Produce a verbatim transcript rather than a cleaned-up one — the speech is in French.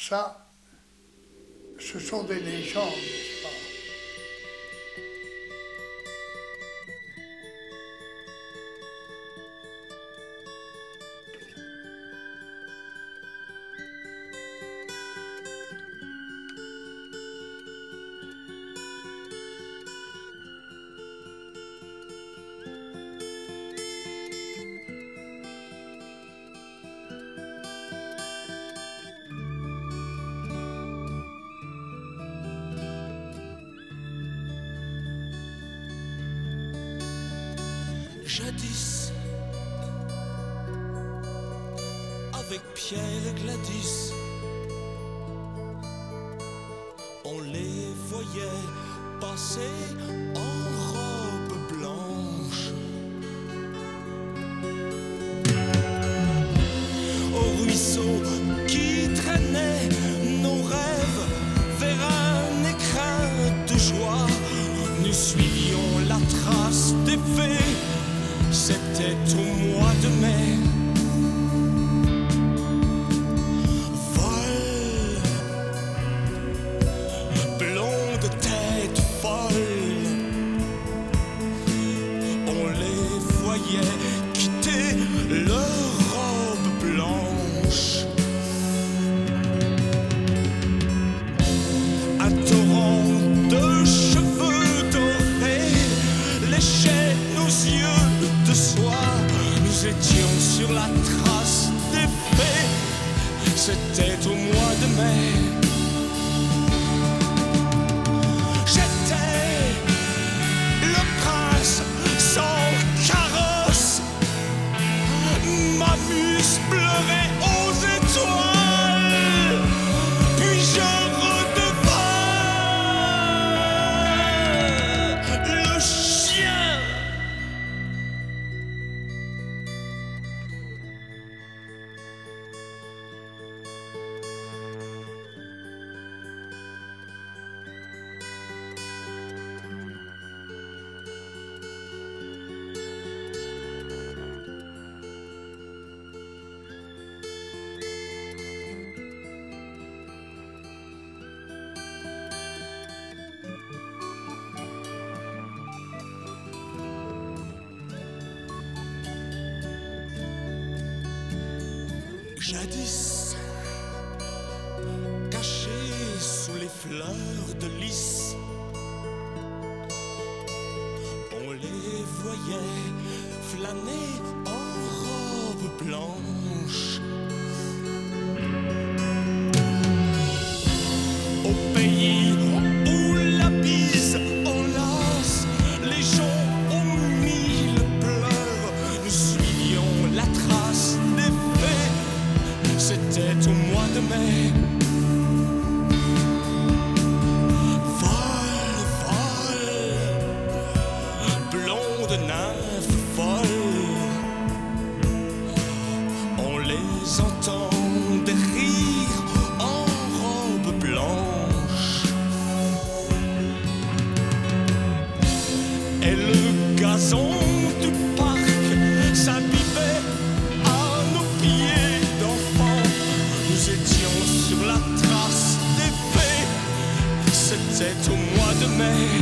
Ça, ce sont des légendes, n'est-ce pas? Jadis, avec Pierre et Gladys, on les voyait passer en robe blanche. Au ruisseau qui traînait nos rêves vers un écrin de joie, nous suivions la trace des fées. C'était au mois de mai. Vol, blonde tête folle, on les voyait quitter leur robe blanche. Un torrent de cheveux dorés léchait nos yeux. Nous étions sur la trace des fées. C'était au mois de mai. J'étais le prince sans carrosse. Ma muse pleurait aux étoiles. Puis je redevins le chien. Jadis, caché sous les fleurs de lys, on les voyait flâner en robe blanche. Au pays où la bise enlace les gens aux mille pleurs, nous suivions la trace des fées. C'était au mois de mai. Vol, vol, blonde nymphe folle, on les entendait rire en robe blanche. Et le gazon du parc s'abîmait à nos pieds d'enfants. Nous étions sur la trace des fées. C'était au mois de mai.